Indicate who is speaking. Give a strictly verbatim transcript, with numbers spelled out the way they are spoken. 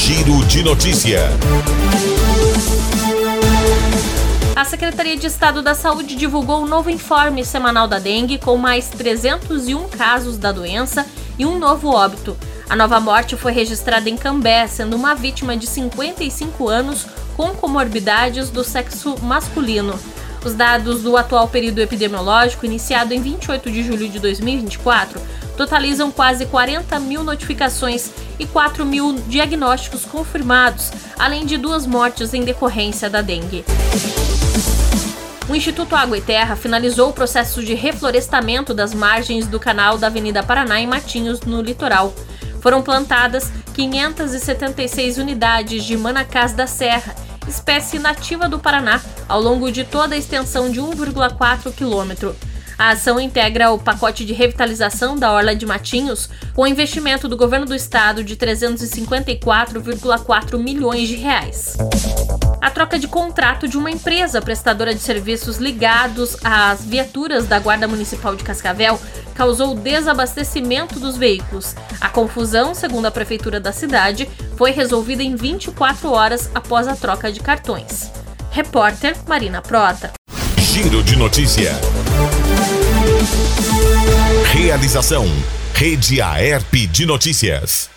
Speaker 1: Giro de Notícia.
Speaker 2: A Secretaria de Estado da Saúde divulgou um novo informe semanal da dengue com mais trezentos e um casos da doença e um novo óbito. A nova morte foi registrada em Cambé, sendo uma vítima de cinquenta e cinco anos com comorbidades do sexo masculino. Os dados do atual período epidemiológico, iniciado em vinte e oito de julho de dois mil e vinte e quatro, totalizam quase quarenta mil notificações e quatro mil diagnósticos confirmados, além de duas mortes em decorrência da dengue. O Instituto Água e Terra finalizou o processo de reflorestamento das margens do canal da Avenida Paraná em Matinhos, no litoral. Foram plantadas quinhentas e setenta e seis unidades de manacás da serra, espécie nativa do Paraná, ao longo de toda a extensão de um vírgula quatro quilômetro. A ação integra o pacote de revitalização da Orla de Matinhos, com investimento do governo do estado de trezentos e cinquenta e quatro vírgula quatro milhões de reais. A troca de contrato de uma empresa prestadora de serviços ligados às viaturas da Guarda Municipal de Cascavel causou desabastecimento dos veículos. A confusão, segundo a prefeitura da cidade, foi resolvida em vinte e quatro horas após a troca de cartões. Repórter Marina Prota.
Speaker 1: Giro de Notícia. Realização: Rede Aerp de Notícias.